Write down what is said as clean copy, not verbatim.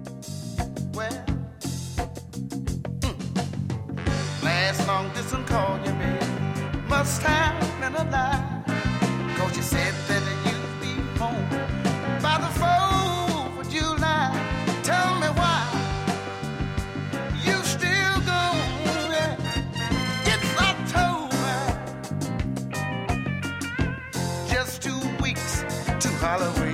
Well, last long distance call you made must have been a lie. 'Cause you said that you'd be home by the 4th of July. Tell me why you still gone. It's October, just 2 weeks to Halloween.